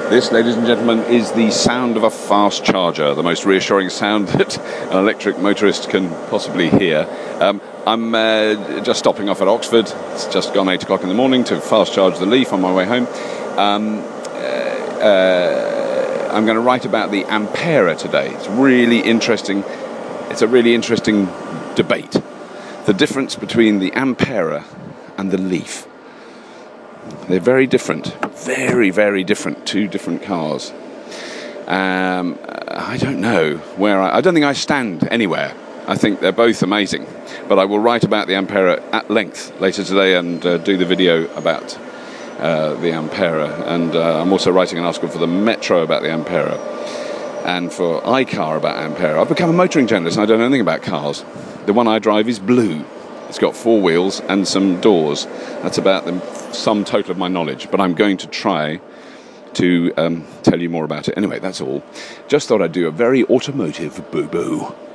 This, ladies and gentlemen, is the sound of a fast charger, the most reassuring sound that an electric motorist can possibly hear. I'm just stopping off at Oxford. It's just gone 8 o'clock in the morning to fast charge the Leaf on my way home. I'm going to write about the Ampera today. It's really interesting. It's a really interesting debate. The difference between the Ampera and the Leaf. They're very different. Very, very different. Two different cars. I don't know where I don't think I stand anywhere. I think they're both amazing. But I will write about the Ampera at length later today and do the video about the Ampera. And I'm also writing an article for the Metro about the Ampera. And for iCar about Ampera. I've become a motoring journalist and I don't know anything about cars. The one I drive is blue. It's got 4 wheels and some doors. That's about the sum total of my knowledge. But I'm going to try to tell you more about it. Anyway, that's all. Just thought I'd do a very automotive boo-boo.